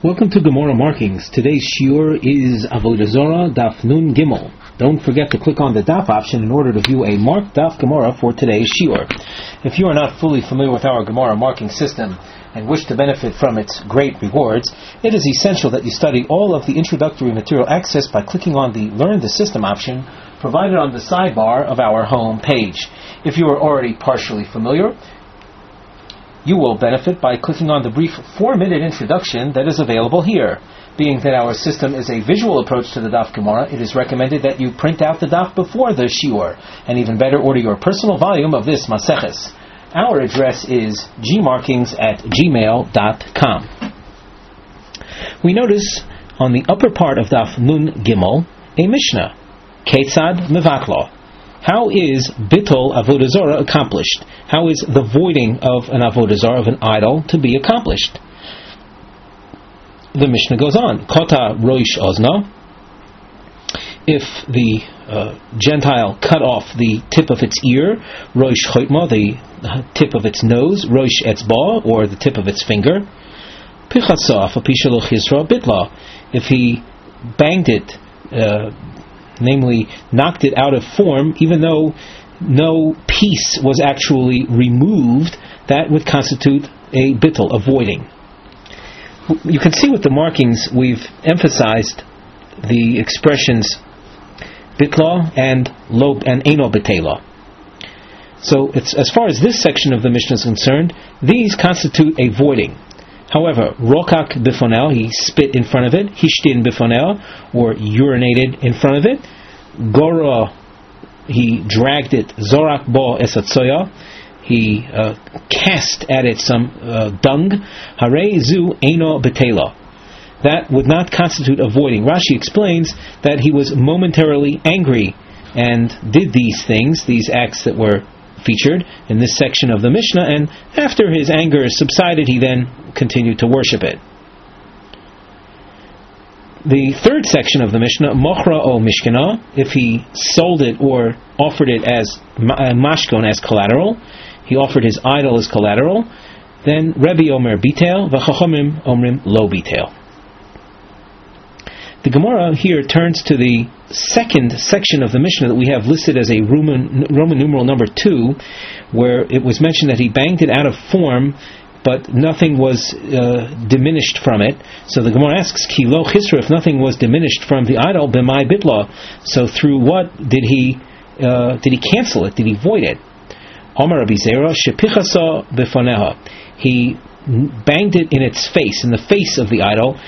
Welcome to Gemara Markings. Today's shiur is Avodah Zarah Daf Nun Gimel. Don't forget to click on the Daf option in order to view a marked Daf Gemara for today's shiur. If you are not fully familiar with our Gemara marking system and wish to benefit from its great rewards, it is essential that you study all of the introductory material accessed by clicking on the Learn the System option provided on the sidebar of our home page. If you are already partially familiar, you will benefit by clicking on the brief 4-minute introduction that is available here. Being that our system is a visual approach to the Daf Gemara, it is recommended that you print out the Daf before the shiur, and even better, order your personal volume of this Maseches. Our address is gmarkings@gmail.com. We notice on the upper part of Daf Nun Gimel a Mishnah, Ketzad Mevatlo. How is Bittul Avodah Zarah accomplished? How is the voiding of an Avodah Zarah, of an idol, to be accomplished? The Mishnah goes on, Kota Roish Ozna. If the Gentile cut off the tip of its ear, Roish Choitma, the tip of its nose, Roish Etzba, or the tip of its finger, Pichatzah Fapishalo Chisra Bitla. If he banged it, namely knocked it out of form, even though no piece was actually removed, that would constitute a bittul, a voiding. You can see with the markings we've emphasized the expressions bitla and lo and eno betela. So it's, as far as this section of the Mishnah is concerned, these constitute a voiding. However, rokak bifonel, he spit in front of it, hishtin bifonel, or urinated in front of it, gora, he dragged it, zorak bo esatsoya, he cast at it some dung, hare zu eno betela. That would not constitute a voiding. Rashi explains that he was momentarily angry and did these things, these acts that were featured in this section of the Mishnah, and after his anger subsided, he then continued to worship it. The third section of the Mishnah, Mochra o Mishkana, if he sold it or offered it as mashkon, as collateral, he offered his idol as collateral, then Rebbe Omer Bitel, V'chachomim Omrim Lo Bitel. The Gemara here turns to the second section of the Mishnah that we have listed as a Roman numeral number 2, where it was mentioned that he banged it out of form, but nothing was diminished from it. So the Gemara asks, Ki lo chisra, if nothing was diminished from the idol, b'mai bitla, so through what did he cancel it? Did he void it? Omar Rabbi Zera, shepichasa b'faneha. He banged it in its face, in the face of the idol,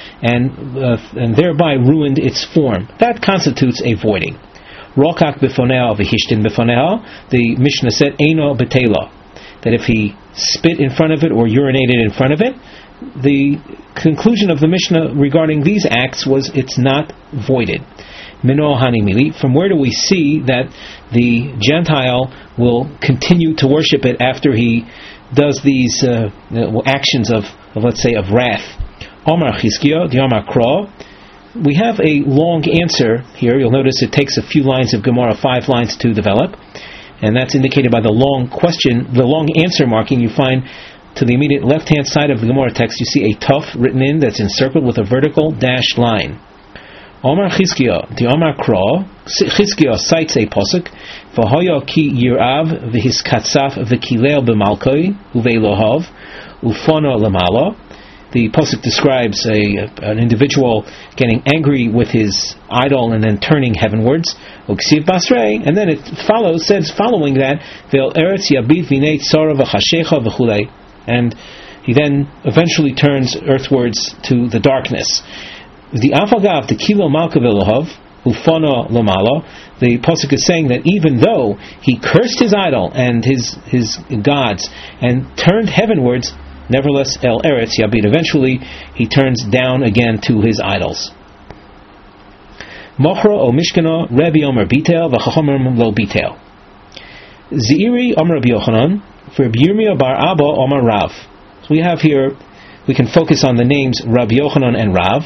and thereby ruined its form. That constitutes a voiding. Rokak b'fonea v'hishtin b'fonea, the Mishnah said, Eino betela, that if he spit in front of it or urinated in front of it, the conclusion of the Mishnah regarding these acts was it's not voided. Mino hani mili, from where do we see that the Gentile will continue to worship it after he does these actions of let's say, of wrath? Omar Chizkiya, the Omar Kra. We have a long answer here. You'll notice it takes a few lines of Gemara, 5 lines to develop, and that's indicated by the long question, the long answer marking. You find to the immediate left-hand side of the Gemara text, you see a tuf written in that's encircled with a vertical dashed line. Omar Chizkiya, the Omar Kra. Chizkiya cites a pasuk, V'hoya ki yirav v'hiskatzaf v'kilel b'malkoi uve'lohav ufono lamala. The pasuk describes an individual getting angry with his idol and then turning heavenwards. Uksiv basrei, and then it says following that, Ve'el eretz yabit v'nei tzara v'chashecha v'chulei, and he then eventually turns earthwards to the darkness. The afagav the kilo malka v'lohav ufono lamala. The pasuk is saying that even though he cursed his idol and his gods and turned heavenwards, nevertheless, El Eretz Yabid, eventually he turns down again to his idols. Mochra o Mishkana, Rebbe Omer Bitel, V'chachomim Lo Bitel. Zeiri Omer Rabbi Yochanan, for Rabbi Yirmiyah Bar Abba Omer Rav. So we have here, we can focus on the names Rabbi Yochanan and Rav.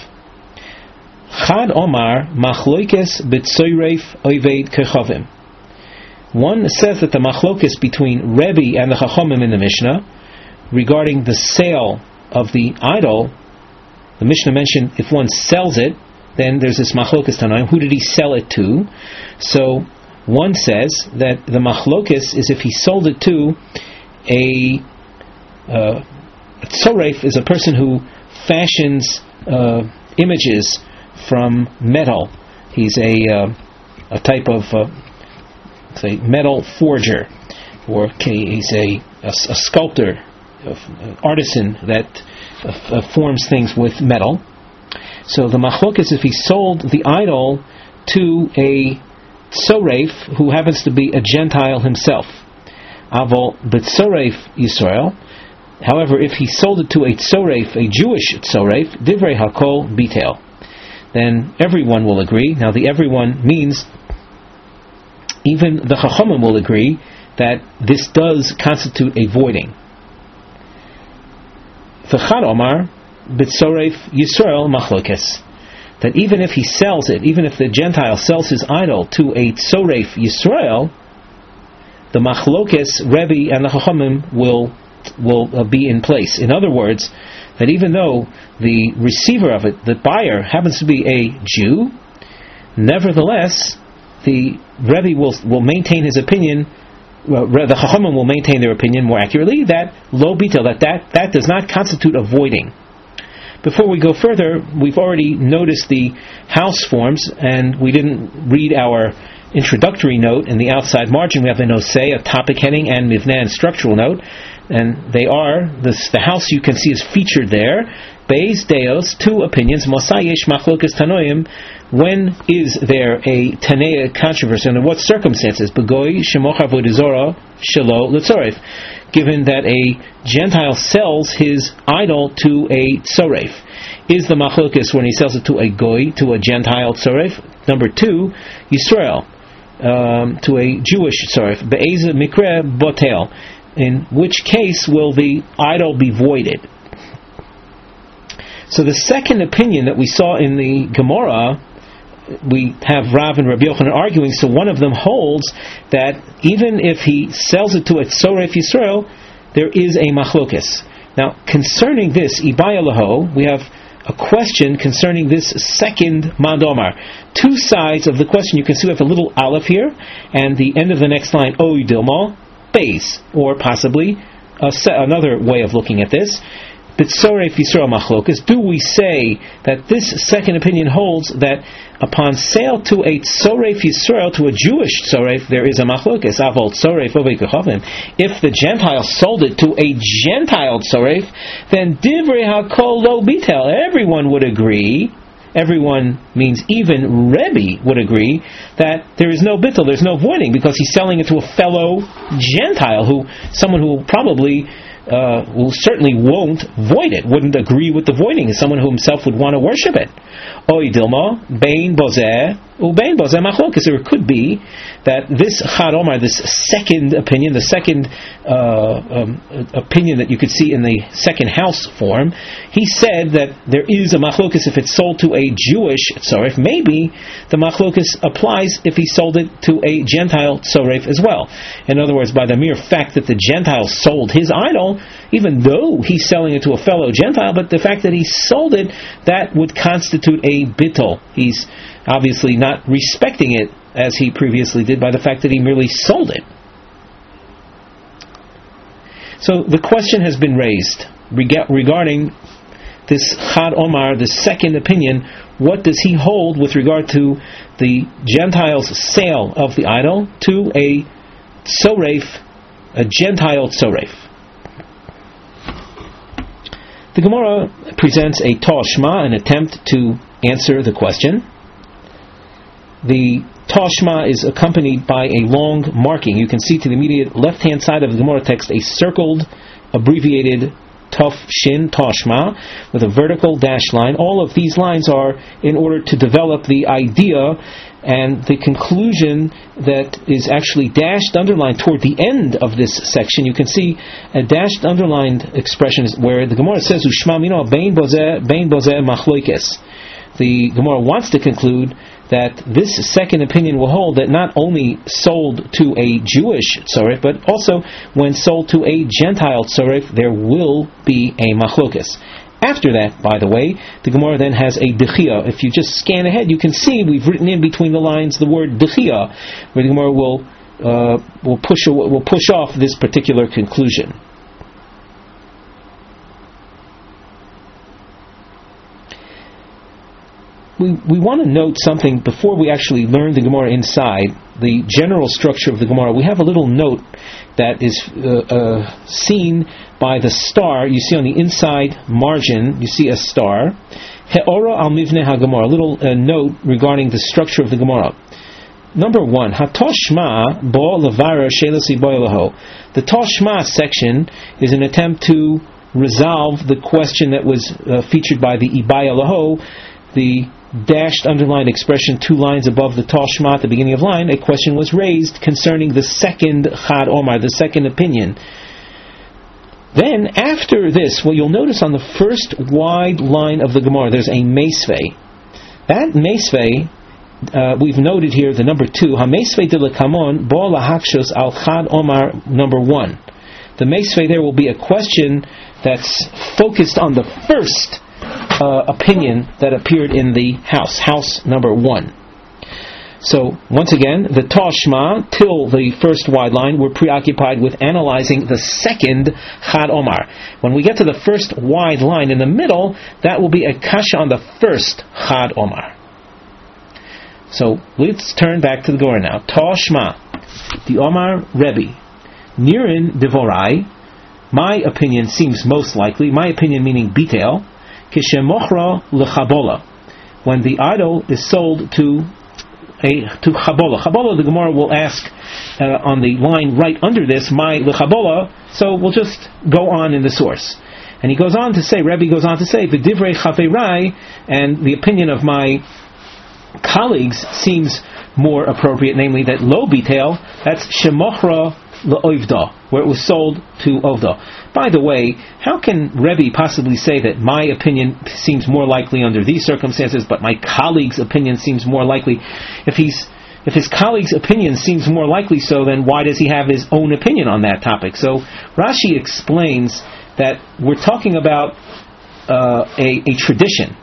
Chad Omar Machloikes B'tzoyreif Oived Kechavim. One says that the machlokes between Rebbe and the Chachomim in the Mishnah regarding the sale of the idol the Mishnah mentioned if one sells it, then there's this machlokas tanoim. Who did he sell it to? So one says that the machlokas is if he sold it to a tzoreif, is a person who fashions images from metal. He's a type of say metal forger, or he's a sculptor, artisan that forms things with metal. So the machlokas, if he sold the idol to a tzoreif who happens to be a Gentile himself, avol b'tzoreif Yisrael. However, if he sold it to a tzoreif, a Jewish tzoreif, divrei hakol bitel, then everyone will agree. Now, the everyone means even the Chachamim will agree that this does constitute a voiding. V'chad omar b'tzoreif Yisrael machlokes, that even if he sells it, even if the Gentile sells his idol to a tzoreif Yisrael, the machlokes, Rebbe and the Chachamim will be in place. In other words, that even though the receiver of it, the buyer, happens to be a Jew, nevertheless, the Rebbe will maintain his opinion, the Chachamim will maintain their opinion more accurately, that lo bitel, that does not constitute a voiding. Before we go further, we've already noticed the house forms, and we didn't read our introductory note in the outside margin. We have a nosei, a topic heading, and mivneh, and structural note, and they are, the house you can see is featured there. Beis deos, two opinions. Mosai yesh machlokas tanoim. When is there a tanea controversy? Under what circumstances? Begoy shemoch avodah shelo l'tzoreif. Given that a Gentile sells his idol to a tzoreif, is the machlokas when he sells it to a goy, to a Gentile tzoreif? Number two, Yisrael, to a Jewish tzoreif. Be'ez mikre botel. In which case will the idol be voided? So the second opinion that we saw in the Gemara, we have Rav and Rabbi Yochanan arguing. So one of them holds that even if he sells it to a tzoreif Yisrael, there is a machlokas. Now, concerning this, Ibaya Laho, we have a question concerning this second Mandomar. Two sides of the question. You can see we have a little aleph here, and the end of the next line, Oy Dilma, base, or possibly another way of looking at this. B'tzoreif Yisrael machlokas. Do we say that this second opinion holds that upon sale to a tzoreif Yisrael, to a Jewish tzoreif, there is a machlokas? Avol tzoreif ovei kechavim. If the Gentile sold it to a Gentile tzoreif, then divrei hakol lo bitel. Everyone would agree. Everyone means even Rebbe would agree that there is no bittul, there's no voiding, because he's selling it to a fellow Gentile, someone who probably who certainly won't void it, wouldn't agree with the voiding, is someone who himself would want to worship it. Oy dilma, bein bozeh, ubein bozeh machlokas. Or it could be that this Chad Omar, this second opinion, the second opinion that you could see in the second house form, he said that there is a machlokas if it's sold to a Jewish tzoreif. Maybe the machlokas applies if he sold it to a Gentile tzoreif as well. In other words, by the mere fact that the Gentile sold his idol, even though he's selling it to a fellow Gentile, but the fact that he sold it, that would constitute a bittul. He's obviously not respecting it as he previously did by the fact that he merely sold it. So the question has been raised regarding this Chad Omar, the second opinion. What does he hold with regard to the Gentile's sale of the idol to a tzoreif, a Gentile tzoreif? The Gemara presents a Toshma, an attempt to answer the question. The Toshma is accompanied by a long marking. You can see to the immediate left-hand side of the Gemara text a circled, abbreviated Tov Shin Toshma with a vertical dash line. All of these lines are in order to develop the idea and the conclusion that is actually dashed underlined toward the end of this section. You can see a dashed underlined expression where the Gemara says Ushma mino bein bozeh machloikes. The Gemara wants to conclude that this second opinion will hold that not only sold to a Jewish tzoreif, but also when sold to a Gentile tzoreif, there will be a machlokas. After that, by the way, the Gemara then has a dechia. If you just scan ahead, you can see we've written in between the lines the word dechia, where the Gemara will push off this particular conclusion. We want to note something before we actually learn the Gemara inside, the general structure of the Gemara. We have a little note that is seen by the star. You see on the inside margin, you see a star. He'ora al mivneh ha-Gemara, a little note regarding the structure of the Gemara. Number 1, Hatoshma bo levara shelasi boilaho. The Toshma section is an attempt to resolve the question that was featured by the Ibaya Laho, the dashed underlined expression 2 lines above the Toshma at the beginning of line. A question was raised concerning the second Chad Omar, the second opinion. Then, after this, what you'll notice on the first wide line of the Gemara, there's a Meisvei. That Meisvei, we've noted here the number 2, Ha-Meisvei de l'Kamon, Bo lahakshos al Chad Omar, number 1. The Meisvei there will be a question that's focused on the first opinion that appeared in the house number 1. So, once again, the Toshma, till the first wide line, we're preoccupied with analyzing the second Chad Omar. When we get to the first wide line in the middle, that will be a kasha on the first Chad Omar. So, let's turn back to the Gemara now. Toshma, the Omar Rebbe, Nirin Devorai, my opinion seems most likely, my opinion meaning Bitel, Kishemochra lechabola, when the idol is sold to chabola. Chabola, the Gemara will ask on the line right under this, my lechabola, so we'll just go on in the source. And he goes on to say, Rebbe goes on to say, v'divrei chaverai, and the opinion of my colleagues seems more appropriate, namely that lo bitel, that's shemochra le'ovda, where it was sold to Ovda. By the way, how can Rebbe possibly say that my opinion seems more likely under these circumstances, but my colleague's opinion seems more likely? If his colleague's opinion seems more likely so, then why does he have his own opinion on that topic? So Rashi explains that we're talking about a tradition.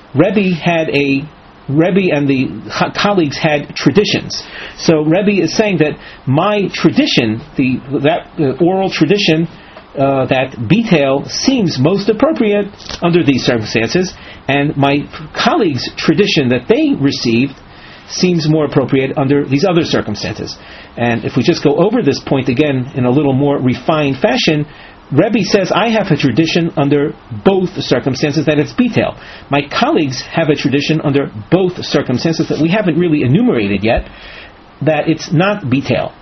Rebbe and the colleagues had traditions. So Rebbe is saying that my tradition, that oral tradition, that Bitel seems most appropriate under these circumstances, and my colleagues' tradition that they received seems more appropriate under these other circumstances. And if we just go over this point again in a little more refined fashion, Rebbe says, I have a tradition under both circumstances that it's Bitel. My colleagues have a tradition under both circumstances that we haven't really enumerated yet, that it's not Bitel.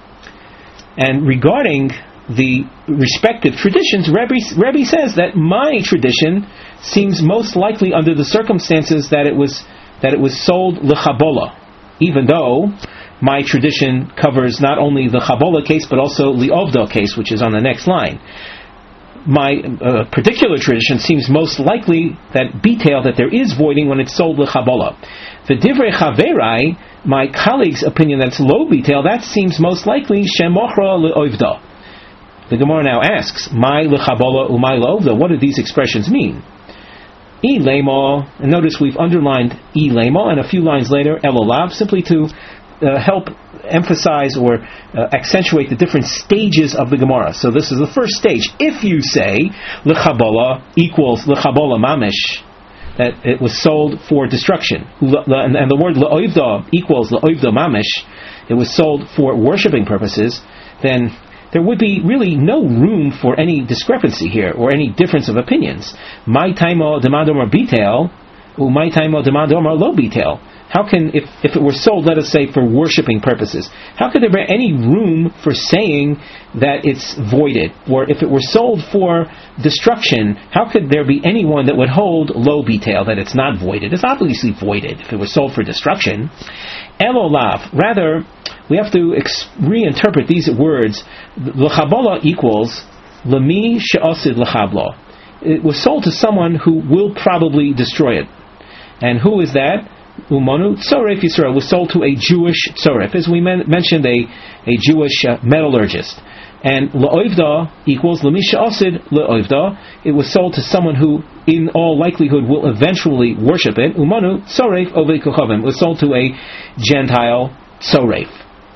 And regarding the respective traditions, Rebbe says that my tradition seems most likely under the circumstances that it was sold lechabola, even though my tradition covers not only the chabola case but also the ovda case, which is on the next line. My particular tradition seems most likely that Bitel, that there is voiding when it's sold lechabola. The divrei chaverai, my colleague's opinion that's lo Bitel, that seems most likely shemochra leovda. The Gemara now asks, my lechabola umay leovda, what do these expressions mean? E lema, and notice we've underlined e lema, and a few lines later elolav, simply to help emphasize or accentuate the different stages of the Gemara. So this is the first stage. If you say lechabola equals lechabola mamish, that it was sold for destruction, and the word le'oivda equals le'oivda mamish, it was sold for worshipping purposes, then there would be really no room for any discrepancy here or any difference of opinions. My taimo demandomar bitel, my taimo demandomar lo bitel. How can, if it were sold, let us say, for worshipping purposes, how could there be any room for saying that it's voided? Or if it were sold for destruction, how could there be anyone that would hold lo bitel, that it's not voided? It's obviously voided if it was sold for destruction. Elolav, rather, we have to reinterpret these words. L'chabola equals lemi she'osid l'chabla. It was sold to someone who will probably destroy it. And who is that? Umanu Tzoref Yisrael, was sold to a Jewish Tzoref, as we mentioned, a Jewish metallurgist. And La'oivda equals Lamisha Osid La'oivda. It was sold to someone who, in all likelihood, will eventually worship it. Umanu Tsoref Ovei Kochavim. It was sold to a Gentile Tsoref.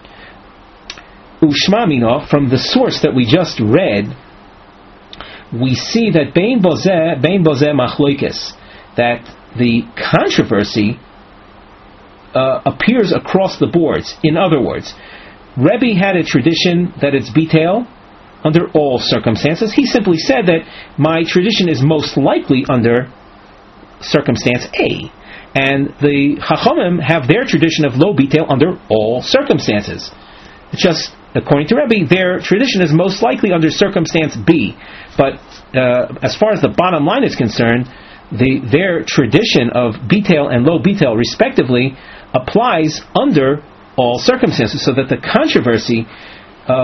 Ushmamina, from the source that we just read, we see that Bein Bozeh Machloikis, that the controversy appears across the boards. In other words, Rebbe had a tradition that it's bitel under all circumstances. He simply said that my tradition is most likely under circumstance A. And the Chachamim have their tradition of lo bitel under all circumstances. It's just, according to Rebbe, their tradition is most likely under circumstance B. But as far as the bottom line is concerned, their tradition of bitel and lo bitel, respectively, applies under all circumstances, so that the controversy of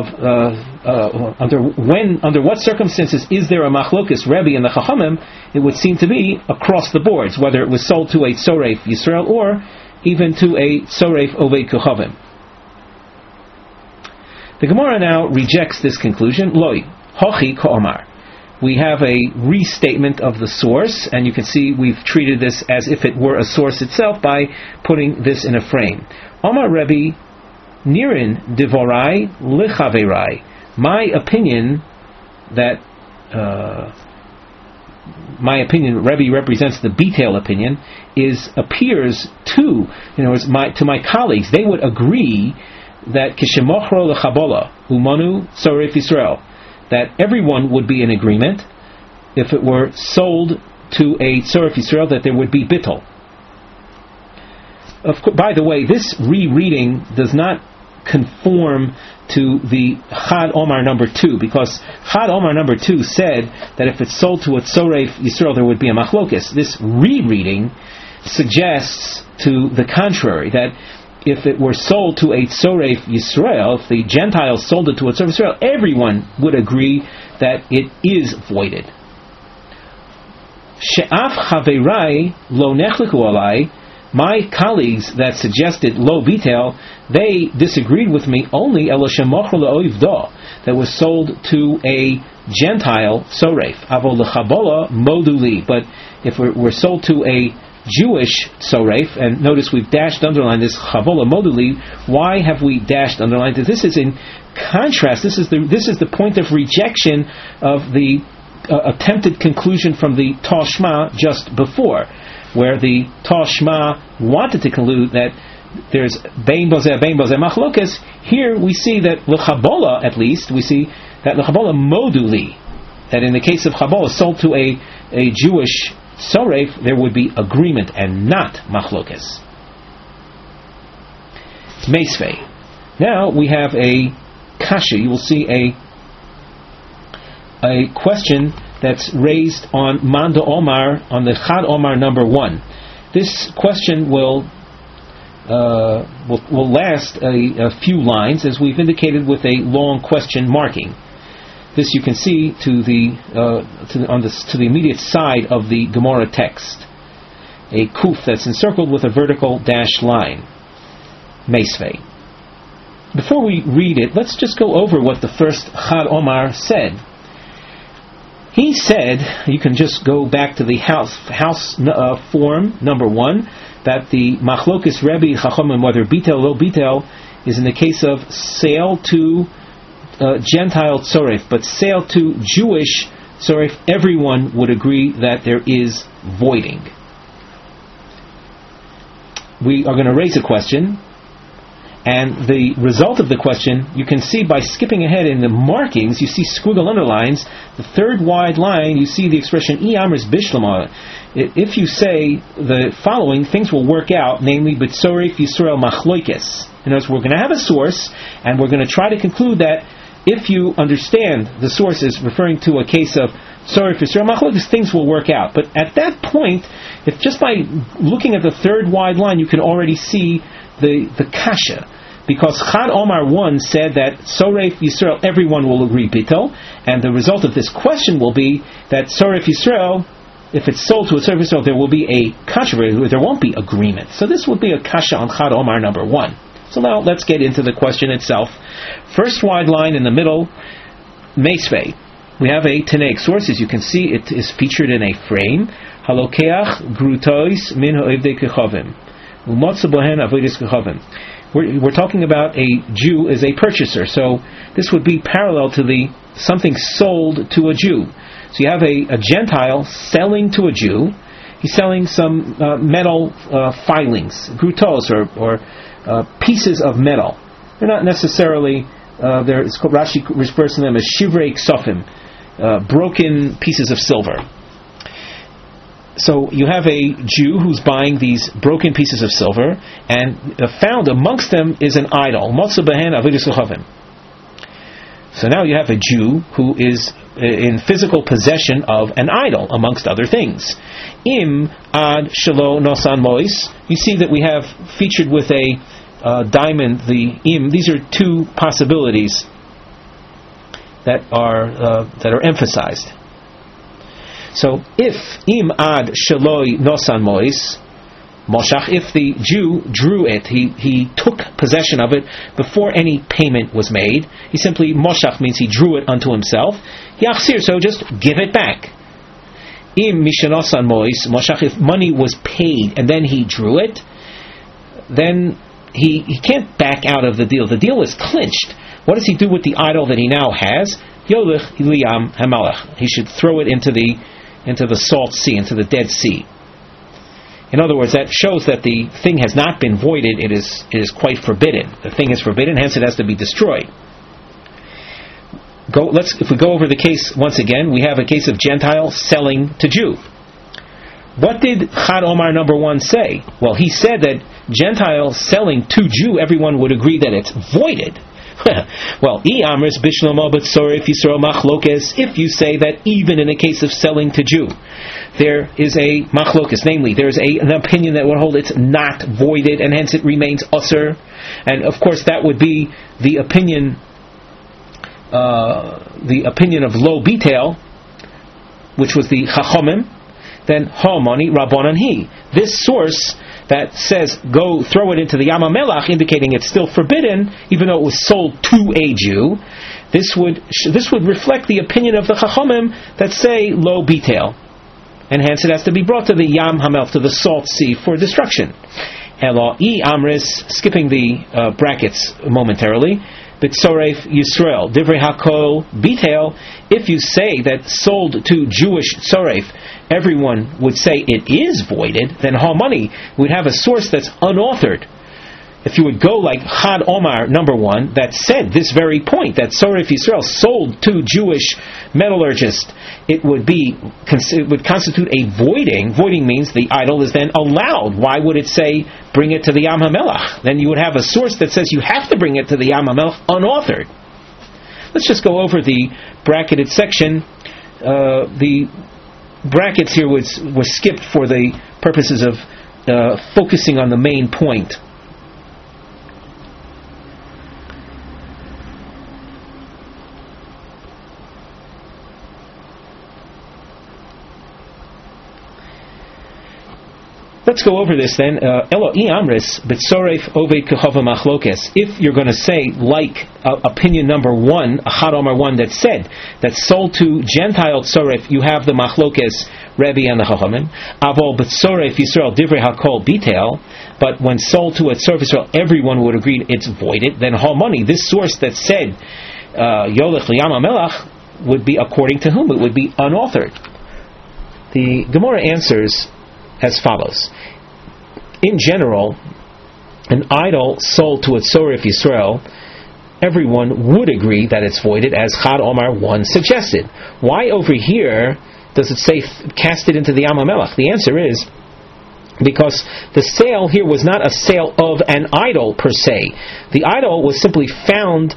under what circumstances is there a machlokas Rebbe and the Chachamim, it would seem to be across the boards, whether it was sold to a Tsoref Yisrael or even to a Tsoref Ovei Kochavim. The Gemara now rejects this conclusion. Loi hochi ka'omar. We have a restatement of the source, and you can see we've treated this as if it were a source itself by putting this in a frame. Omar Rebbe Nirin Divorai Lichaverai. My opinion, Rebbe represents the Bitel opinion, appears to, to my colleagues, they would agree that Kishemochro Lechabola Umanu Tsoref Yisrael, that everyone would be in agreement if it were sold to a Tsoref Yisrael that there would be bittul. By the way, this rereading does not conform to the Chad Omar number 2, because Chad Omar number 2 said that if it's sold to a Tsoref Yisrael there would be a machlokes. This rereading suggests to the contrary, that if it were sold to a Tsoref Yisrael, if the Gentiles sold it to a Tsoref Yisrael, everyone would agree that it is voided. She'af Chaverai lo nechliku alai. My colleagues that suggested lo bitel, they disagreed with me only eloshemochro le'oivda, that was sold to a Gentile Tsoref. Avol lechabola moduli. But if it were sold to a Jewish Tsoref, and notice we've underlined this Chavola Moduli. Why have we underlined this? This is in contrast. This is the point of rejection of the attempted conclusion from the Tashma just before, where the Tashma wanted to conclude that there's Bein Bozeh Machlokas. Here we see that L'Chabola, at least, we see that L'Chabola Moduli, that in the case of Chabola sold to a Jewish Tsoref, there would be agreement and not machlokas. Meisvei. Now we have a kasha. You will see a question that's raised on Manda Omar, on the Chad Omar number 1. This question will last a few lines, as we've indicated with a long question marking. This you can see to the immediate side of the Gemara text, a kuf that's encircled with a vertical dashed line. Meisvei. Before we read it, let's just go over what the first Chad Omar said. He said, you can just go back to the house form number 1, that the Machlokas Rebbe Chachamim, whether bitel lo bitel, is in the case of sale to Gentile Tsoref, but sale to Jewish Tsoref, everyone would agree that there is voiding. We are going to raise a question, and the result of the question you can see by skipping ahead in the markings. You see squiggle underlines. The third wide line, you see the expression Iyamris Bishlama. If you say the following, things will work out, namely B'Tsoref Yisrael Machloikes. In other words, we're going to have a source, and we're going to try to conclude that if you understand the source is referring to a case of Tsoref Yisrael Machlokes, things will work out. But at that point, if just by looking at the third wide line, you can already see the kasha. Because Chad Omar 1 said that Tsoref Yisrael, everyone will agree bitel, and the result of this question will be that Tsoref Yisrael, if it's sold to a Tsoref Yisrael, there will be a controversy, there won't be agreement. So this would be a kasha on Chad Omar number 1. So now let's get into the question itself. First wide line in the middle, Meisvei. We have a Tanaic source. As you can see, it is featured in a frame. Halokeach grutois min ha'evdei kechavim. Umotza bohen avodas kechavim. We're talking about a Jew as a purchaser. So this would be parallel to something sold to a Jew. So you have a Gentile selling to a Jew. He's selling some metal filings, grutos, or pieces of metal. They're not necessarily, Rashi refers to them as shivrei ksofim, broken pieces of silver. So you have a Jew who's buying these broken pieces of silver, and found amongst them is an idol. Motza behen avodas kechavim. So now you have a Jew who is in physical possession of an idol, amongst other things. Im ad shelo nosan mois. You see that we have featured with a diamond the im. These are two possibilities that are emphasized. So if im ad sheloi nosan mois moshach, if the Jew drew it, he took possession of it before any payment was made. He simply moshach means he drew it unto himself. Yachsir, so just give it back. Im mishanosan mois moshach, if money was paid and then he drew it, then he can't back out of the deal. The deal is clinched. What does he do with the idol that he now has? Yolich liyam hamalach. He should throw it into the salt sea, into the Dead Sea. In other words, that shows that the thing has not been voided. It is quite forbidden. The thing is forbidden, hence it has to be destroyed. If we go over the case once again, we have a case of Gentile selling to Jew. What did Chad Omar number 1 say? Well, he said that Gentile selling to Jew, everyone would agree that it's voided. Well, if you say that even in a case of selling to Jew, there is a machlokes, namely, there is an opinion that would hold it's not voided, and hence it remains usur, and of course that would be the opinion of Lo Bitel, which was the Chachomim. Then Ha'amani Rabbanan Hi. This source that says go throw it into the Yam HaMelach, indicating it's still forbidden, even though it was sold to a Jew. This would reflect the opinion of the Chachamim that say Lo Bitel, and hence it has to be brought to the Yam HaMelach, to the salt sea, for destruction. Elo I Amris, skipping the brackets momentarily. B'tzoref Yisrael Divrei Hakol Bitel. If you say that sold to Jewish tzoref, everyone would say it is voided, then Ha'amani would have a source that's unauthored. If you would go like Chad Omar number 1 that said this very point, that Tzoref Yisrael sold to Jewish metallurgist, it would constitute a voiding. Voiding means the idol is then allowed. Why would it say bring it to the Yam HaMelach? Then you would have a source that says you have to bring it to the Yam HaMelach unauthored. Let's just go over the bracketed section. The brackets here were skipped for the purposes of focusing on the main point. Let's go over this then. Elo I Amris b'tzoref oved kechava machlokes. If you're going to say, like opinion number 1, Chad Omar 1, that said that sold to Gentile tzoref, you have the machlokes Rebbe and the Chachamim. Avol b'tzoref Yisrael divrei hakol bitel. But when sold to a tzoref Yisrael, everyone would agree it's voided. Then Ha'amani, this source that said Yolech liyam HaMelach, would be according to whom? It would be unauthored. The Gemara answers as follows. In general, an idol sold to a tzoref Yisrael, everyone would agree that it's voided, as Chad Omar 1 suggested. Why over here does it say cast it into the Yam HaMelach? The answer is because the sale here was not a sale of an idol per se. The idol was simply found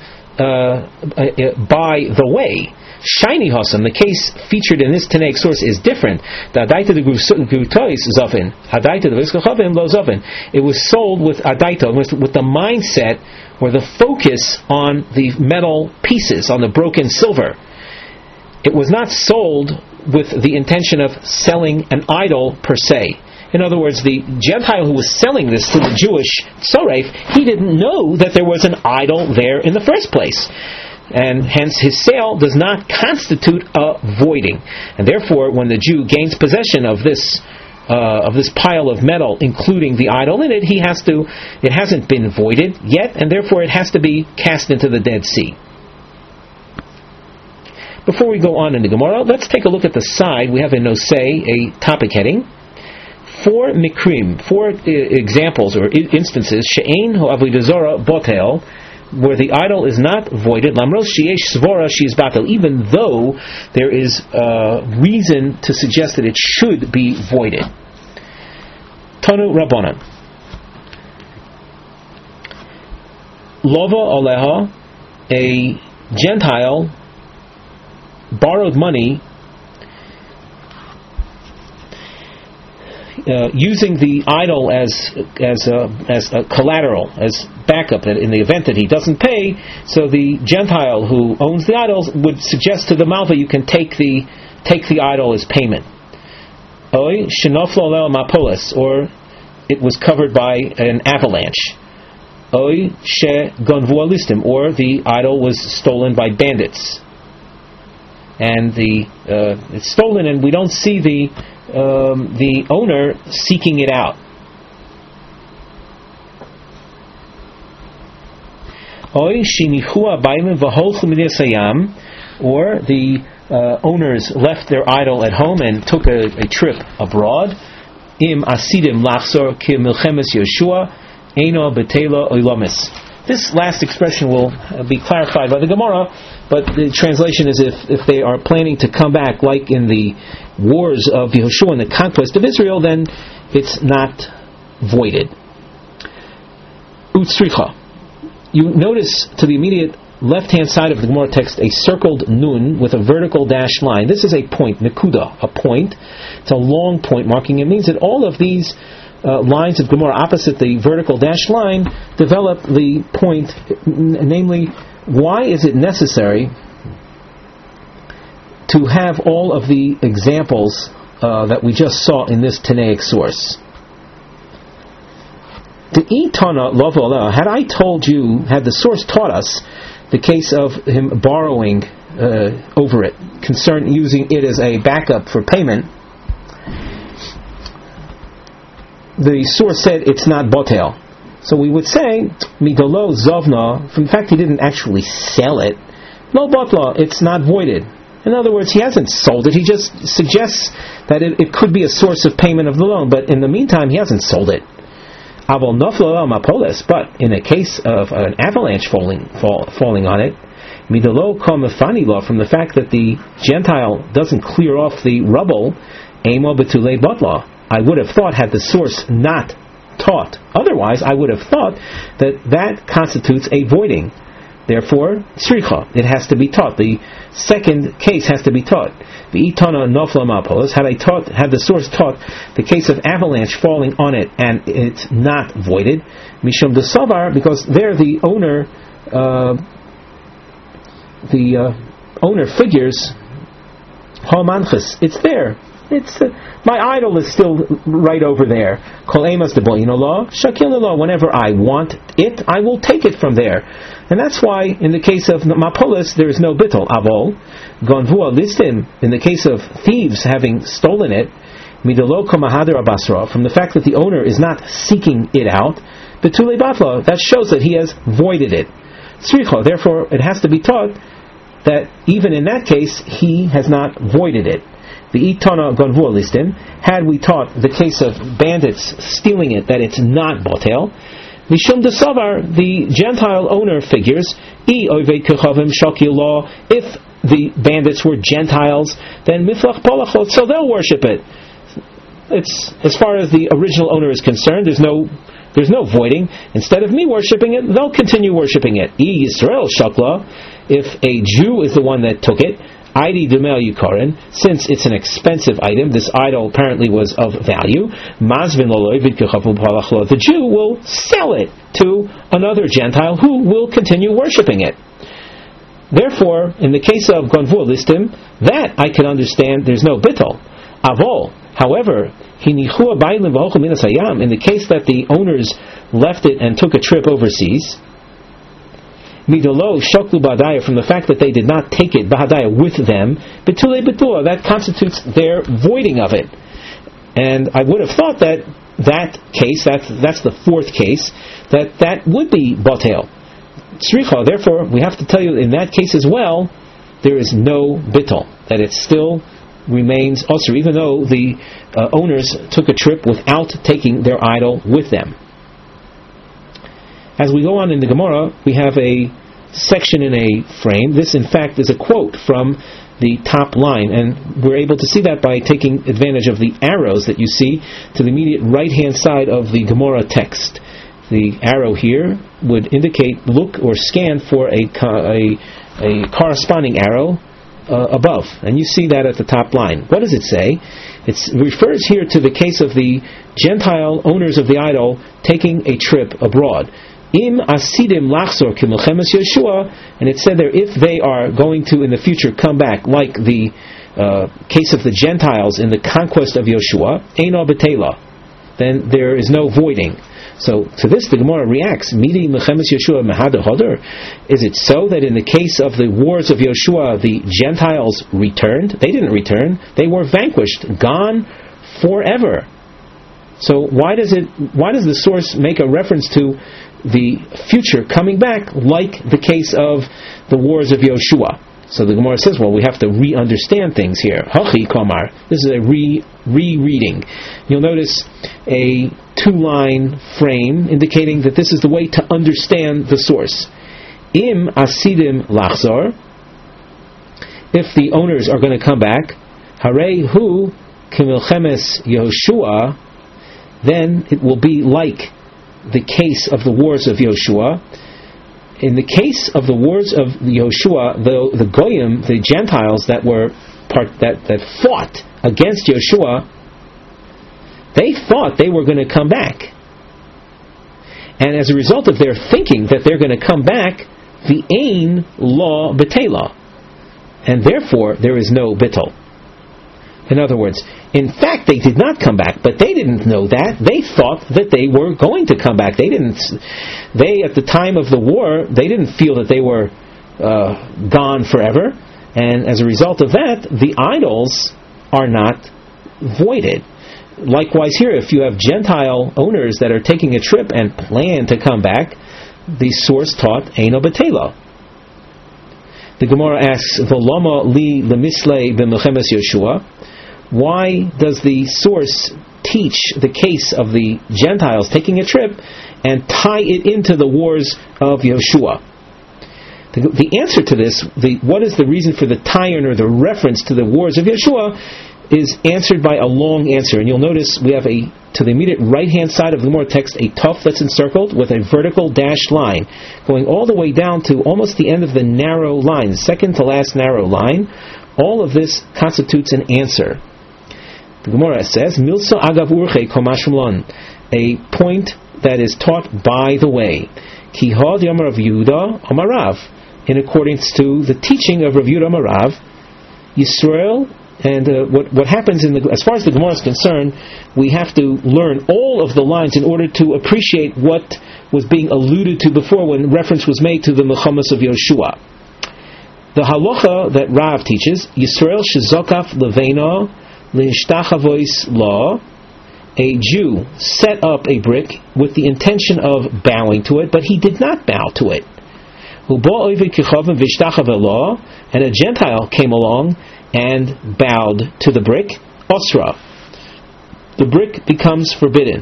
by the way. Shiny Hossam, the case featured in this Tanaic source, is different. The Adaita de Grutois Zofin, Adaita de Vizkachavim Lo Zofin. It was sold with Adaita, with the mindset or the focus on the metal pieces, on the broken silver. It was not sold with the intention of selling an idol per se. In other words, the Gentile who was selling this to the Jewish tzoref, he didn't know that there was an idol there in the first place. and hence his sale does not constitute a voiding. And therefore, when the Jew gains possession of this pile of metal, including the idol in it, it hasn't been voided yet, and therefore it has to be cast into the Dead Sea. Before we go on in the Gemara, let's take a look at the side. We have in Nosei a topic heading. 4 examples or instances, she'ein ho'avodah zara botel, where the idol is not voided, lamros sheyesh svora she's batel, even though there is reason to suggest that it should be voided. Tanu Rabbanan. Lova Aleha, a Gentile borrowed money using the idol as a collateral, as backup, that in the event that he doesn't pay, so the Gentile who owns the idols would suggest to the Malva, you can take the idol as payment. Oy shenoflo lel mapolis, or it was covered by an avalanche. Oy she gonvu alistim, or the idol was stolen by bandits, and it's stolen, and we don't see the owner seeking it out. Oy shinichua bailim v'holchu midiyasayam, or the owners left their idol at home and took a trip abroad. Im asidim lachzor ki milchemes Yeshua eino betela oylamis. This last expression will be clarified by the Gemara, but the translation is if they are planning to come back, like in the wars of Yehoshua and the conquest of Israel, then it's not voided. Utsricha. You notice to the immediate left-hand side of the Gemara text a circled nun with a vertical dashed line. This is a point, nekuda, a point. It's a long point marking. It means that all of these lines of Gemara opposite the vertical dashed line develop the point, namely, why is it necessary to have all of the examples that we just saw in this Tanaic source? The Itana Lovola, had the source taught us the case of him borrowing over it, using it as a backup for payment, the source said it's not botel. So we would say, midolo zovna, in fact he didn't actually sell it, no botla, it's not voided. In other words, he hasn't sold it, he just suggests that it could be a source of payment of the loan, but in the meantime he hasn't sold it. Avol noflo mapolis, but in a case of an avalanche falling on it, midolo komefani law, from the fact that the Gentile doesn't clear off the rubble, emo betule botla. I would have thought, had the source not taught otherwise, I would have thought that constitutes a voiding. Therefore, tzricha, it has to be taught. The second case has to be taught. The itana nofla mapolis, had the source taught the case of avalanche falling on it and it's not voided, mishum de savar, because there the owner figures hamanchis, it's there. My idol is still right over there. Kol emas de boyin law, shakil law. Whenever I want it, I will take it from there. And that's why, in the case of mapolis, there is no bittul. Avol gonvua listim. In the case of thieves having stolen it, midolo komahader abasra, from the fact that the owner is not seeking it out, betule batla, that shows that he has voided it. Tzricha, therefore, it has to be taught that even in that case, he has not voided it. The itana gonvua listim, had we taught the case of bandits stealing it, that it's not botel, mishum de savar, the Gentile owner figures, if the bandits were Gentiles, then miflach polachot, so they'll worship it. It's, as far as the original owner is concerned, there's no voiding. Instead of me worshiping it, they'll continue worshiping it. Yisrael shakla, if a Jew is the one that took it, Idi Dumel Yukarin, since it's an expensive item, this idol apparently was of value, the Jew will sell it to another Gentile who will continue worshipping it. Therefore, in the case of Gonvua Listim, that I can understand there's no bittul. Avol, however, in the case that the owners left it and took a trip overseas, Midolo shoklu b'hadaya, from the fact that they did not take it b'hadaya with them, betule betua, that constitutes their voiding of it. And I would have thought that case, that's the fourth case, that would be batel. Tzricha, therefore, we have to tell you in that case as well, there is no bittul, that it still remains usur, even though the owners took a trip without taking their idol with them. As we go on in the Gemara, we have a section in a frame. This, in fact, is a quote from the top line, and we're able to see that by taking advantage of the arrows that you see to the immediate right-hand side of the Gemara text. The arrow here would indicate, look or scan for a corresponding arrow above, and you see that at the top line. What does it say? It refers here to the case of the Gentile owners of the idol taking a trip abroad. Im asidim lachzor kimilchemes Yeshua, and it said there, if they are going to in the future come back, like the case of the Gentiles in the conquest of Yeshua, eino betela, then there is no voiding. So to this the Gemara reacts, Midi Mechemes Yeshua Mehada Hodor. Is it so that in the case of the wars of Yeshua the Gentiles returned? They didn't return. They were vanquished, gone forever. So why does the source make a reference to the future coming back, like the case of the wars of Yeshua? So the Gemara says, well, we have to re-understand things here. Hachi Kamar. This is a rereading. You'll notice a two-line frame indicating that this is the way to understand the source. Im asidim lachzor. If the owners are going to come back, harei hu kimilchemes Yehoshua, then it will be like the case of the wars of Yeshua. In the case of the wars of Yeshua, the Goyim, the Gentiles that fought against Yeshua, they thought they were going to come back. And as a result of their thinking that they're going to come back, the Ein Law Betela. And therefore, there is no Bittul. In other words, in fact, they did not come back, but they didn't know that. They thought that they were going to come back. They, at the time of the war, they didn't feel that they were gone forever. And as a result of that, the idols are not voided. Likewise here, if you have Gentile owners that are taking a trip and plan to come back, the source taught Eino Betela. The Gemara asks, V'lama li lemisle b'melchemes Yeshua. Why does the source teach the case of the Gentiles taking a trip and tie it into the wars of Yeshua? The answer to this, what is the reason for the tie-in or the reference to the wars of Yeshua, is answered by a long answer. And you'll notice we have to the immediate right-hand side of the Gemara text, a tuf that's encircled with a vertical dashed line, going all the way down to almost the end of the narrow line, second to last narrow line. All of this constitutes an answer. The Gemara says, Milsa agav urche komashmlon, a point that is taught by the way. Ki had yamar Rav Yehuda amarav, in accordance to the teaching of Rav Yehuda amarav, Yisrael. And what happens as far as the Gemara is concerned, we have to learn all of the lines in order to appreciate what was being alluded to before when reference was made to the Mechamas of Yeshua. The halacha that Rav teaches, Yisrael shezokaf levena lehishtachavois law, a Jew set up a brick with the intention of bowing to it, but he did not bow to it. And a Gentile came along and bowed to the brick, Osra. The brick becomes forbidden.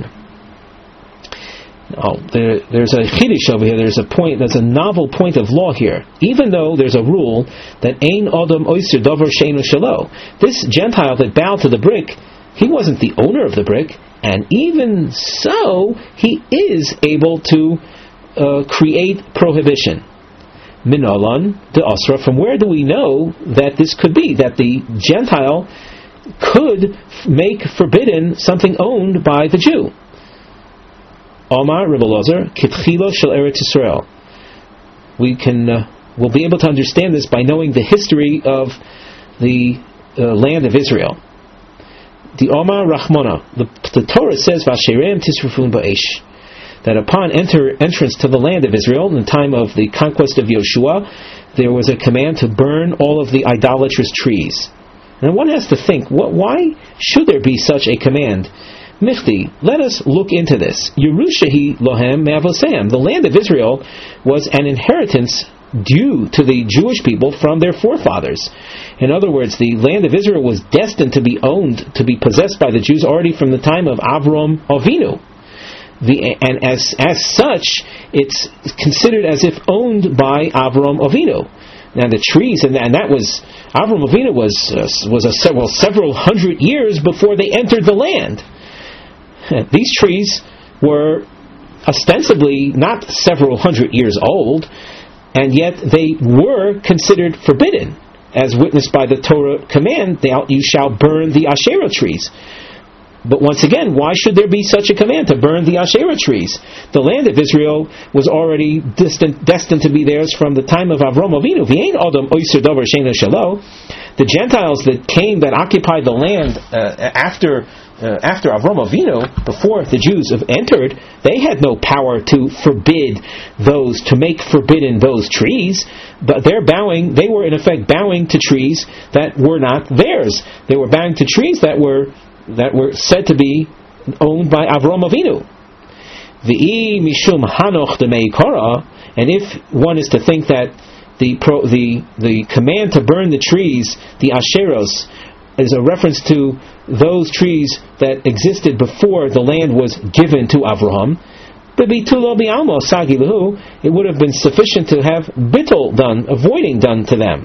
There's a chiddush over here. There's a novel point of law here. Even though there's a rule that Ein Adam Oyser Dover Sheinu Shalo, this Gentile that bowed to the brick, he wasn't the owner of the brick, and even so, he is able to create prohibition. Minolan the Osra. From where do we know that this could be? That the Gentile could make forbidden something owned by the Jew. Omar Rebbe Elazar Kitchilo Shel Eretz Yisrael. We'll be able to understand this by knowing the history of the land of Israel. The Omar Rachmana. The Torah says Vasherem Tisrufun Ba'esh. that upon entrance to the land of Israel, in the time of the conquest of Yoshua, there was a command to burn all of the idolatrous trees. And one has to think, why should there be such a command? Michti, let us look into this. Yerushahi lohem me'avosem. The land of Israel was an inheritance due to the Jewish people from their forefathers. In other words, the land of Israel was destined to be owned, to be possessed by the Jews already from the time of Avram Avinu. And as such, it's considered as if owned by Avram Avinu. Now the trees, and that was, Avram Avinu was several hundred years before they entered the land. These trees were ostensibly not several hundred years old, and yet they were considered forbidden, as witnessed by the Torah command, you shall burn the Asherah trees. But once again, why should there be such a command to burn the Asherah trees? The land of Israel was already destined to be theirs from the time of Avram Avinu. The Gentiles that came, that occupied the land after Avram Avinu, before the Jews have entered, they had no power to forbid those, to make forbidden those trees. But they were in effect bowing to trees that were not theirs. They were bowing to trees that were said to be owned by Avram Avinu. V'i mishum hanoch de meikara, and if one is to think that the command to burn the trees, the asheros, is a reference to those trees that existed before the land was given to Avraham, it would have been sufficient to have bittul done, avoiding done to them.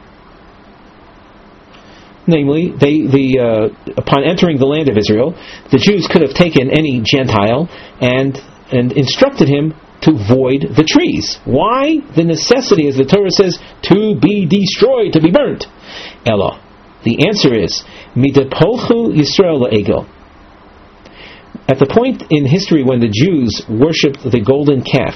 Namely, upon entering the land of Israel, the Jews could have taken any Gentile and instructed him to void the trees. Why? The necessity, as the Torah says, to be destroyed, to be burnt. Ella. The answer is, Midapolchu Yisrael la'egel. At the point in history when the Jews worshipped the golden calf,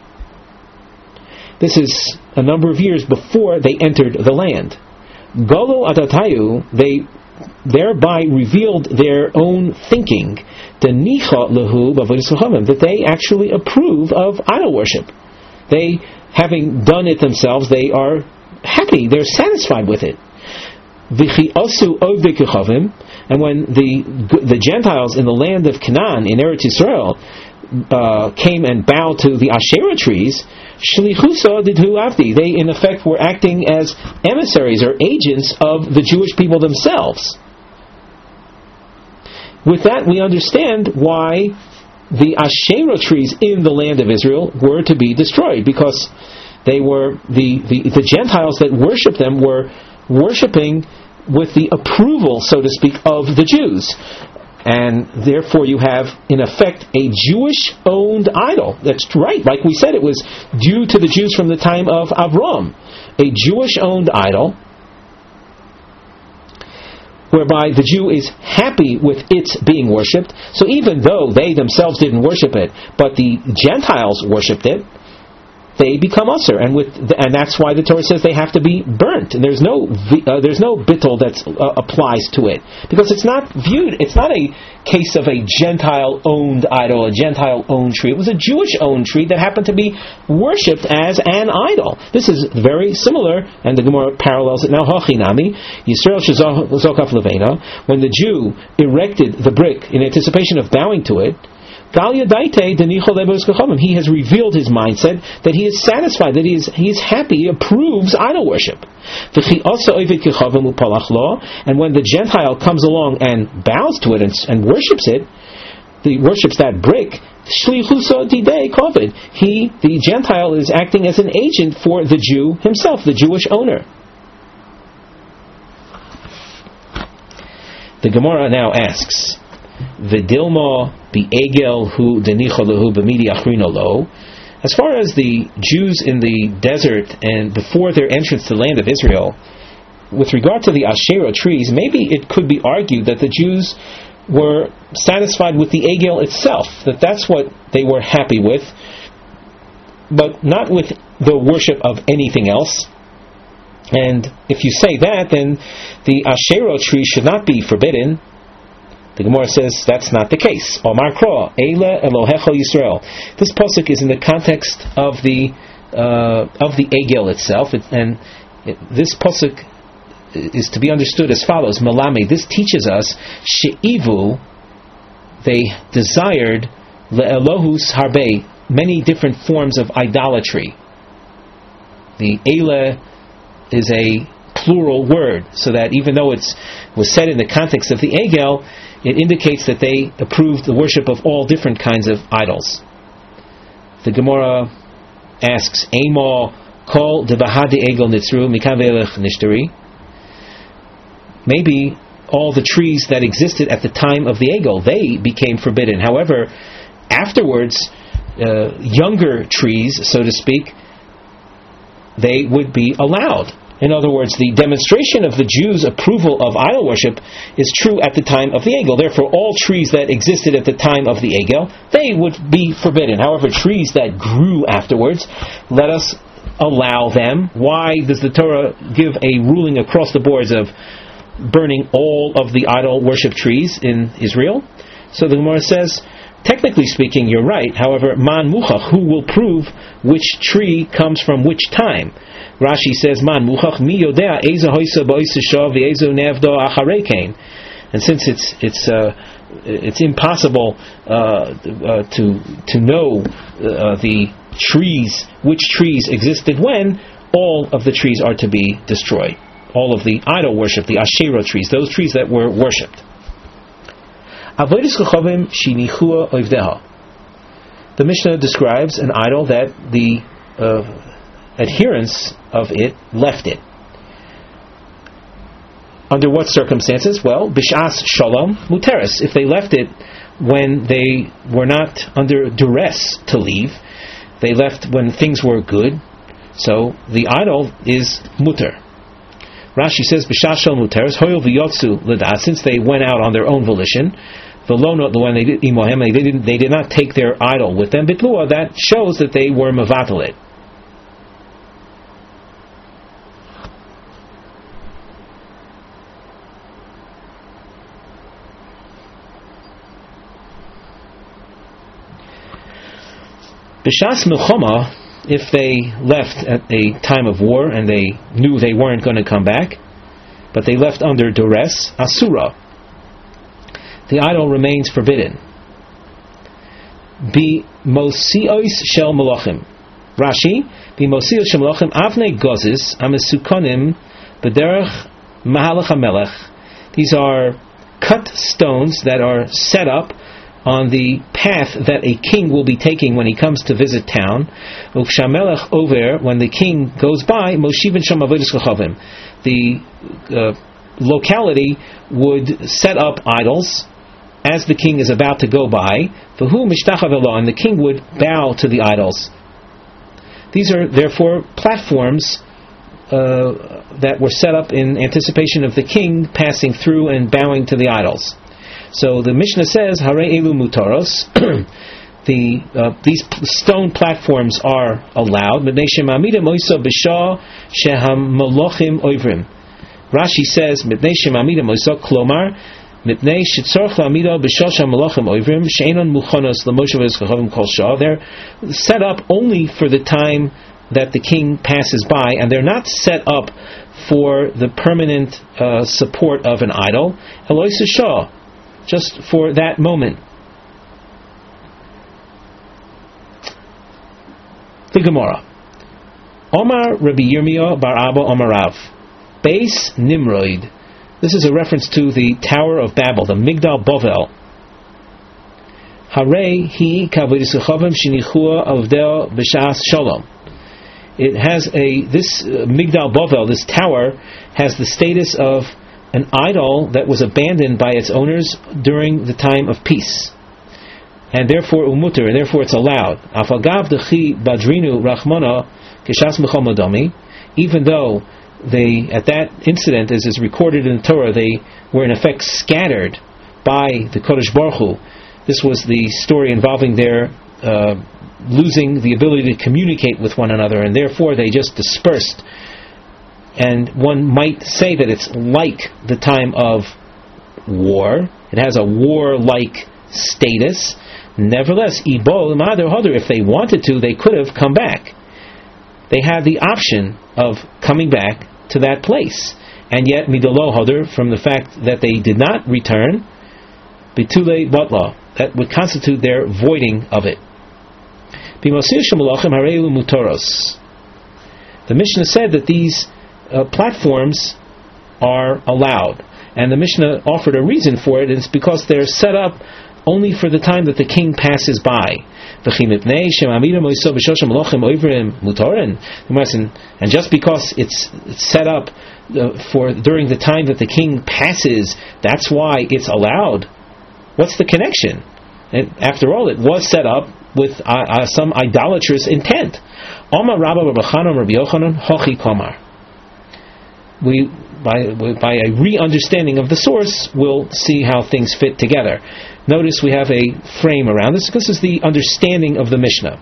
this is a number of years before they entered the land. Golo atatayu, they thereby revealed their own thinking, that they actually approve of idol worship. They, having done it themselves, they are happy, they're satisfied with it. And when the Gentiles in the land of Canaan, in Eretz Yisrael, came and bowed to the Asherah trees, they in effect were acting as emissaries or agents of the Jewish people themselves. With that, we understand why the Asherah trees in the land of Israel were to be destroyed, because they were the Gentiles that worshipped them were worshipping with the approval, so to speak, of the Jews. And therefore you have, in effect, a Jewish-owned idol. That's right, like we said, it was due to the Jews from the time of Avram. A Jewish-owned idol, whereby the Jew is happy with its being worshipped. So even though they themselves didn't worship it, but the Gentiles worshipped it, they become usher, and that's why the Torah says they have to be burnt. And there's no bittul that applies to it, because it's not a case of a Gentile-owned idol, a Gentile-owned tree. It was a Jewish-owned tree that happened to be worshipped as an idol. This is very similar, and the Gemara parallels it now. Hachinami Yisrael shezokaf levena, when the Jew erected the brick in anticipation of bowing to it, he has revealed his mindset that he is satisfied, that he is happy, he approves idol worship. And when the Gentile comes along and bows to it and worships it, worships that brick, the Gentile is acting as an agent for the Jew himself, the Jewish owner. The Gemara now asks, V'dilma bi'egel hu denicha lehu b'midi achrino lo. As far as the Jews in the desert and before their entrance to the land of Israel, with regard to the Asherah trees, maybe it could be argued that the Jews were satisfied with the egel itself, that's what they were happy with, but not with the worship of anything else. And if you say that, then the Asherah tree should not be forbidden. The Gemara says that's not the case. Omar Kro, Eila Elohecha Yisrael. This pasuk is in the context of the Egel itself, this pasuk is to be understood as follows: Malame. This teaches us She'ivu. They desired le'elohus harbe, many different forms of idolatry. The Eila is a plural word, so that even though it was said in the context of the Egel, it indicates that they approved the worship of all different kinds of idols. The Gemara asks, Emo kol debahadi egel nitzru mikavelech nishtari. Maybe all the trees that existed at the time of the Egel, they became forbidden. However, afterwards, younger trees, so to speak, they would be allowed. In other words, the demonstration of the Jews' approval of idol worship is true at the time of the Egel. Therefore, all trees that existed at the time of the Egel, they would be forbidden. However, trees that grew afterwards, let us allow them. Why does the Torah give a ruling across the boards of burning all of the idol worship trees in Israel? So the Gemara says, technically speaking, you're right. However, man muchach, who will prove which tree comes from which time? Rashi says, "Man muchach mi yodea ezo hoisa boisa shav v'ezo nevdo acharei kain." And since it's impossible to know the trees, which trees existed when, all of the trees are to be destroyed. All of the idol worship, the Asherah trees, those trees that were worshipped. Avodas kochavim shinichua oivdeha. The Mishnah describes an idol that the adherents of it left it. Under what circumstances? Well, bishas shalom muteris. If they left it when they were not under duress to leave, they left when things were good, so the idol is muter. Rashi says bishas shalom muteris hoyol v'yotzu l'das, since they went out on their own volition. When they did not take their idol with them. Bitlua, that shows that they were mevatalit. B'shas milchama, if they left at a time of war and they knew they weren't going to come back, but they left under duress, asura, the idol remains forbidden. Bi mosios shel malachim. Rashi, bi mosios shel malachim avnei gozis amesukonim b'derech mahalach hamelech. These are cut stones that are set up on the path that a king will be taking when he comes to visit town. Ukshamelech over, when the king goes by, moshivin sham avodas kochavim. The locality would set up idols as the king is about to go by, v'hu mishtachav elo, and the king would bow to the idols. These are therefore platforms that were set up in anticipation of the king passing through and bowing to the idols. So the Mishnah says, Harei elu mutaros, these stone platforms are allowed. Rashi says, klomar, they're set up only for the time that the king passes by, and they're not set up for the permanent support of an idol, just for that moment. The Gemara. Omar Rabbi Yirmiyah bar Abba Omar Rav. Beis Nimrod. This is a reference to the Tower of Babel, the Migdal Bovel. Harei hi kavodas kochavim shinichua avdel b'shas shalom. It has this Migdal Bovel, this tower, has the status of an idol that was abandoned by its owners during the time of peace, and therefore umuter, and therefore it's allowed. Afagav dechi badrinu rachmana kishas mechomodomi, even though they, at that incident, as is recorded in the Torah, they were in effect scattered by the Kodesh Baruch Hu. This was the story involving their losing the ability to communicate with one another, and therefore they just dispersed. And one might say that it's like the time of war, It has a war-like status. Nevertheless, if they wanted to, they could have come back. They had the option of coming back to that place. And yet, midolo hodr, from the fact that they did not return, bitule batla, that would constitute their voiding of it. The Mishnah said that these platforms are allowed, and the Mishnah offered a reason for it. It's because they're set up only for the time that the king passes by. And just because it's set up for during the time that the king passes, that's why it's allowed. What's the connection? And after all, it was set up with some idolatrous intent. By a re-understanding of the source, we'll see how things fit together. Notice we have a frame around this. This is the understanding of the Mishnah.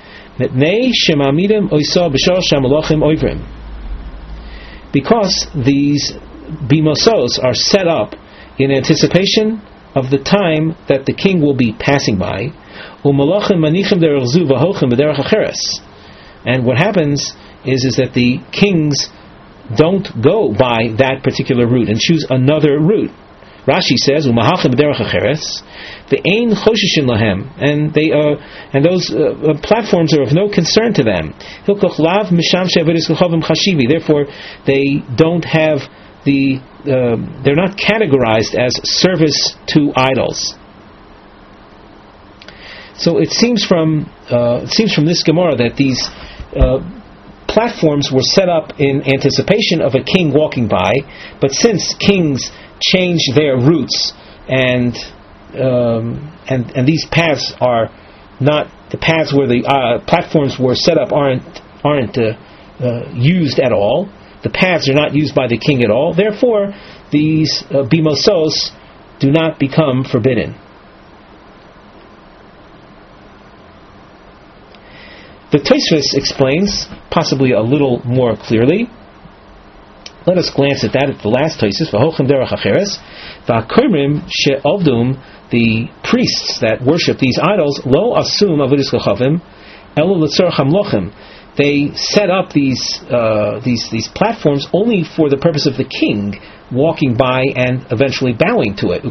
Because these bimosos are set up in anticipation of the time that the king will be passing by, and what happens is that the kings don't go by that particular route and choose another route. Rashi says, and those platforms are of no concern to them. Therefore, they don't have they're not categorized as service to idols. So it seems from this Gemara that these platforms were set up in anticipation of a king walking by, but since kings change their routes and these paths are not the paths where the platforms were set up aren't used at all. The paths are not used by the king at all. Therefore, these bimosos do not become forbidden. The Tosfos explains, possibly a little more clearly. Let us glance at that at the last Tosfos. V'hochem derech hacheres, v'hakormim she'ovdum, the priests that worship these idols, lo asum avodas kochavim, elo l'tzorach hamlochim. They set up these platforms only for the purpose of the king walking by and eventually bowing to it.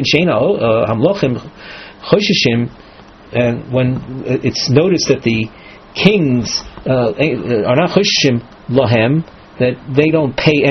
And when it's noticed that the kings are not choshishim lahem, that they don't pay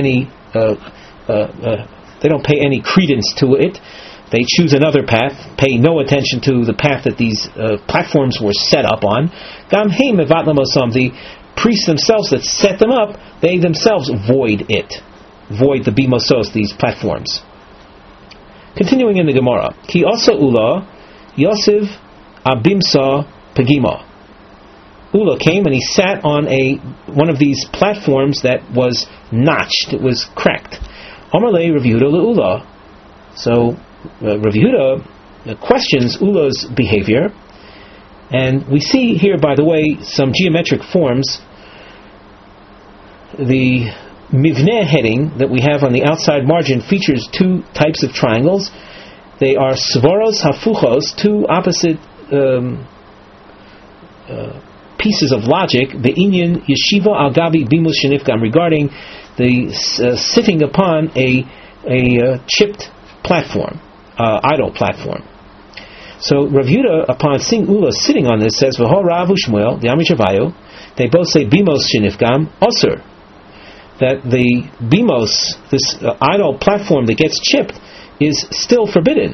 any credence to it. They choose another path, pay no attention to the path that these platforms were set up on. The priests themselves that set them up, they themselves void the bimosos, these platforms. Continuing in the Gemara, Ki asa ula Yosef abimsa pagima. Ula came and he sat on one of these platforms that was notched, it was cracked. Amarle Rav Yehuda le'ula. So Rav Yehuda questions Ula's behavior, and we see here, by the way, some geometric forms. The mivneh heading that we have on the outside margin features two types of triangles. They are svaros hafuchos, two opposite pieces of logic. Be'inyan yeshiva al gabi bimus shenifgam, regarding the sitting upon a chipped platform, idol platform. So Rav Yehuda, upon seeing Ula sitting on this, says, "V'ho Rav Shmuel, the Amichavayu." They both say bimos shenifgam osur, that the bimos, this idol platform that gets chipped, is still forbidden.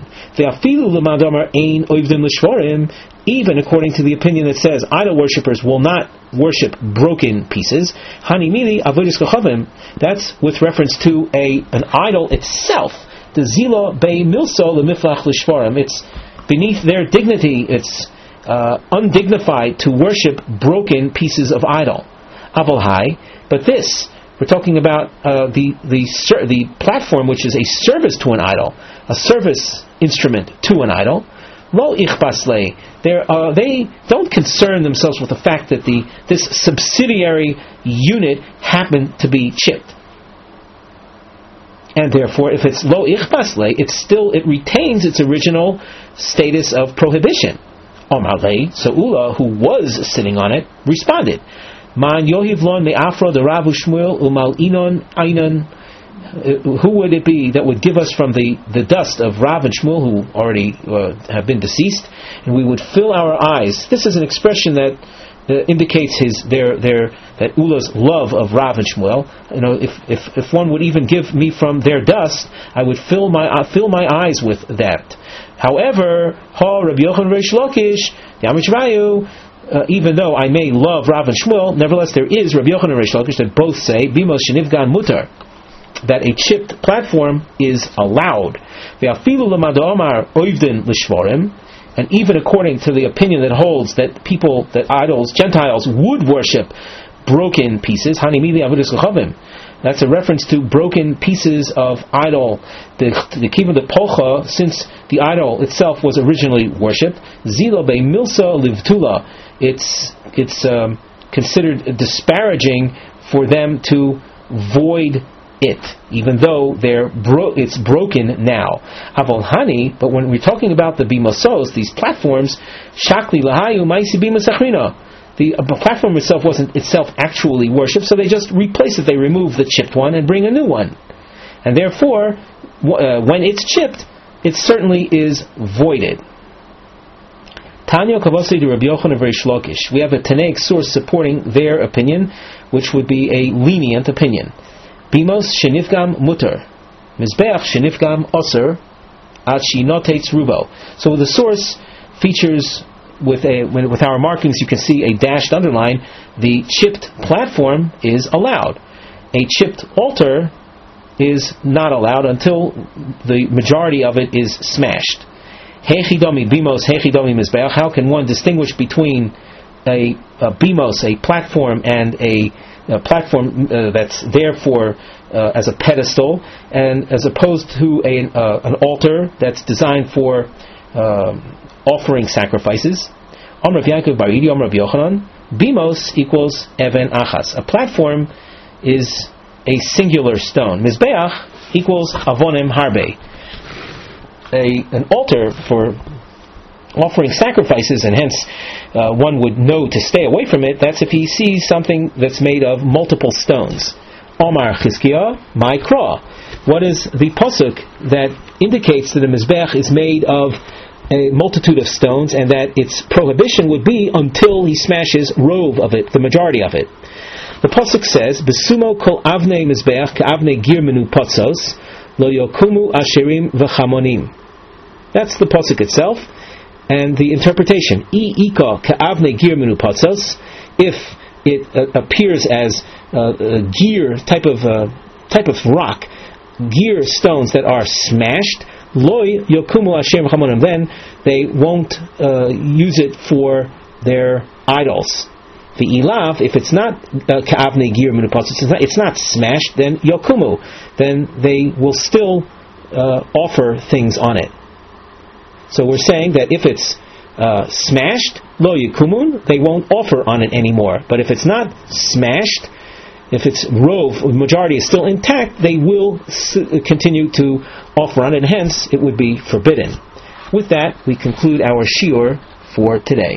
Even according to the opinion that says idol worshippers will not worship broken pieces. That's with reference to an idol itself. The zilo bei milso lemiflach l'shvarim. It's beneath their dignity. It's undignified to worship broken pieces of idol. Avalhai, but this. We're talking about the platform, which is a service to an idol, a service instrument to an idol. Lo ichbasle. They don't concern themselves with the fact that this subsidiary unit happened to be chipped. And therefore, if it's lo ichbasle, it retains its original status of prohibition. Omarle, so Ula, who was sitting on it, responded, Man yohiv lon me'afro de Rav Shmuel umal inon einon. Who would it be that would give us from the dust of Rav and Shmuel, who already have been deceased, and we would fill our eyes? This is an expression that indicates that Ula's love of Rav and Shmuel. If one would even give me from their dust, I would fill my eyes with that. However, Ha Rabbi Yochanan Reish Lakish Yamish Rayu. Even though I may love Rav and Shmuel, nevertheless there is Rabbi Yochanan and Reish Lakish that both say Bimos Shenivgan Mutar, that a chipped platform is allowed. And even according to the opinion that holds that Gentiles would worship broken pieces, that's a reference to broken pieces of idol. The kiva de pocha, since the idol itself was originally worshipped, zilo be milsa livtula, it's considered disparaging for them to void it, even though it's broken now. Avolhani, but when we're talking about the bimosos, these platforms, shakli lahayu maisi bimasachrina, the platform itself wasn't itself actually worshipped, so they just replace it. They remove the chipped one and bring a new one, and therefore, when it's chipped, it certainly is voided. Tanya Kavasi to Rabbi Yochanan Reish Lakish. We have a Tanaic source supporting their opinion, which would be a lenient opinion. Bimos shenifgam muter, mizbeach shenifgam oser, ad shinotetz rubo. So the source features with our markings. You can see a dashed underline. The chipped platform is allowed. A chipped altar is not allowed until the majority of it is smashed. Hechidomi bimos, hechidomi mizbeach. How can one distinguish between a bimos, a platform, and a platform that's there for as a pedestal, and as opposed to an altar that's designed for offering sacrifices? Amar Rav Yaakov bar Idi, Amar Rav Yochanan, bimos equals even achas. A platform is a singular stone. Mizbeach equals avonim harbe. An altar for offering sacrifices, and hence one would know to stay away from it. That's if he sees something that's made of multiple stones. Omar Chizkiah, my kra. What is the pasuk that indicates that the mizbech is made of a multitude of stones, and that its prohibition would be until he smashes rove of it, the majority of it? The pasuk says, "Besumo kol avnei mizbech ka'avnei gir menu potzos lo yokumu asherim v'chamonim." That's the pasuk itself. And the interpretation, Ika ka'avne gir minu patzos, if it appears as a gear type of rock, gear stones that are smashed, loy yokumu ashem chamonim, then they won't use it for their idols. The ilav, if it's not ka'avne gir minu patzos, it's not smashed, then yokumu, then they will still offer things on it. So we're saying that if it's smashed, lo yikumun, they won't offer on it anymore. But if it's not smashed, if its rove, the majority is still intact, they will continue to offer on it, and hence it would be forbidden. With that, we conclude our shiur for today.